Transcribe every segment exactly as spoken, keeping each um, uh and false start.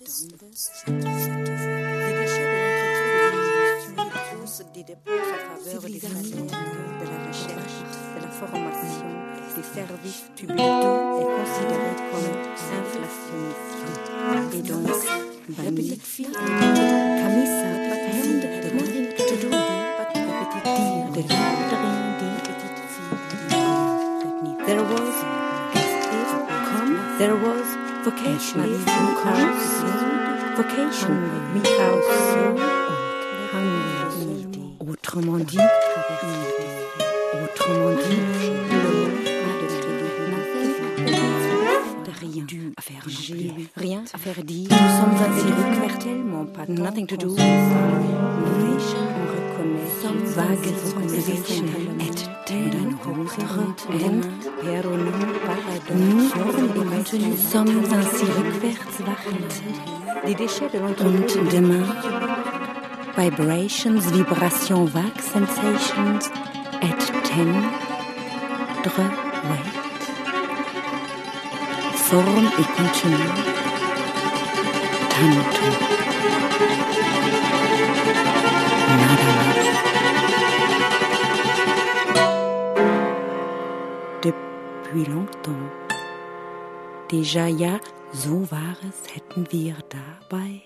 des dépenses en faveur des familles, de la recherche, de la formation, des services publics est considérée comme inflationniste. Et donc, la petite fille, Camisa, Hemd, de nothing to do, la petite fille, de rien dit, petite fille, there was, as if, come, there was, vocation, vocation, me house, so, autrement dit, autrement dit, le rien à faire, j'ai rien à faire dire. Nous sommes ainsi recouverts tellement pas nothing to do. On reconnaît vague conversation et telle autre and peronum paradon. Nous sommes ainsi recouverts wachend. Die déchets de l'entreprise. Und demain, vibrations, vibrations vagues, sensations et tendre weight. Forme et contenu. Tanto. Nada más. Depuis longtemps. Déjà ja, so war es, hätten wir dabei.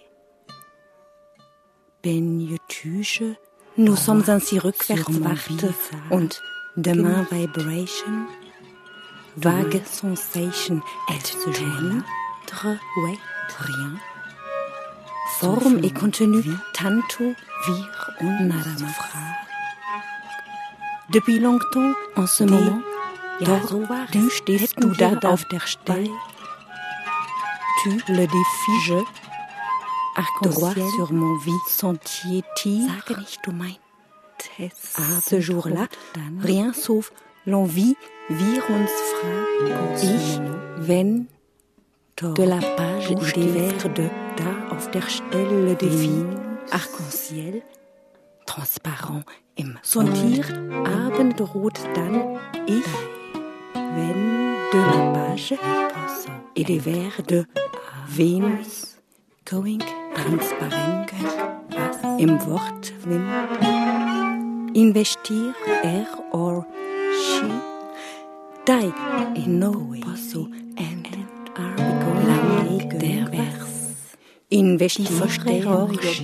Benjetüche, nous sommes ainsi rückwärts wachte und demain vibration, vague sensation et tendre weight, rien. Forme et contenu, tanto, wir und nada más. Depuis longtemps, en ce moment, dort, du stehst du da auf der Stelle, tu le défi, je, droit sur mon vie sentier tire. Sag nicht, du meintest. À ce jour-là, rien sauf l'envie, wir uns fragen. Ich, wenn, de la page des vers de da auf der Stelle le défi, arc-en-ciel, transparent im Sentier, abendrot dann, ich, wenn, de la page, et des vers de Venus, going, transparent, was im Wort, wenn, investir, er or she, die, in no posso, and are going, der vers, investir, or she,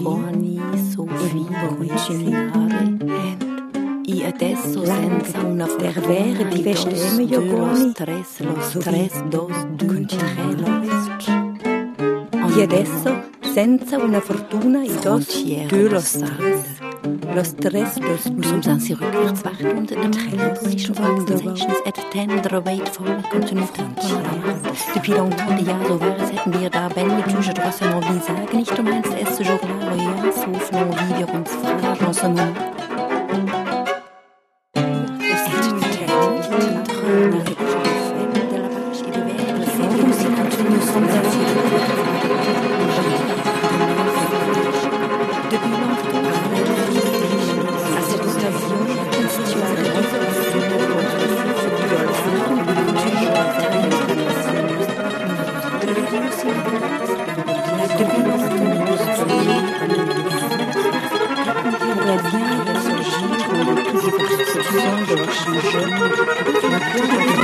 and I adesso senza una der vera di vesteme io goni stress lo stress dos d'untrello I adesso senza una fortuna I dos de lo stress lo stress dos nous sommes ainsi rückwärts wachend und trello sensations et tendre weight voll contenu depuis longtemps déjà so war es hätten wir da ben mit je droit seulement wie sagen nicht du meinst es ce jour-là rien sauf l'envie wir uns fragen en ce moment de leur